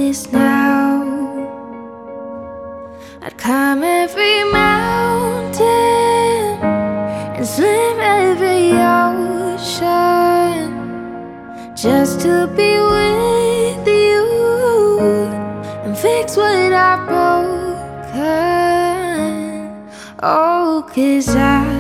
this now. I'd climb every mountain and swim every ocean just to be with you and fix what I've broken. Oh, 'cause I